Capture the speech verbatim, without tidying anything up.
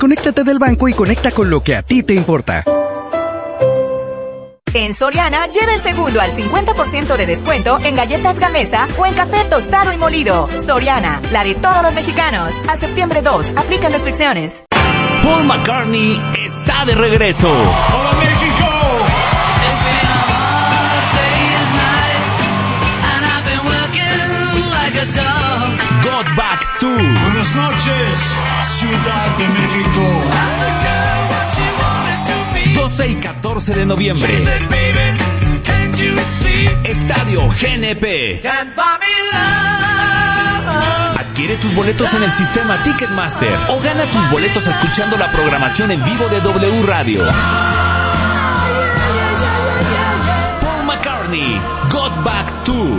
Conéctate del banco y conecta con lo que a ti te importa. En Soriana, lleva el segundo al cincuenta por ciento de descuento en galletas Gamesa o en café tostado y molido. Soriana, la de todos los mexicanos. A septiembre dos, aplica restricciones. Paul McCartney está de regreso. ¡Hola, México! Got Back To. Buenas noches, Ciudad de México. doce y catorce de noviembre. Estadio G N P. Adquiere tus boletos en el sistema Ticketmaster o gana tus boletos escuchando la programación en vivo de W Radio. Paul McCartney, Got Back To.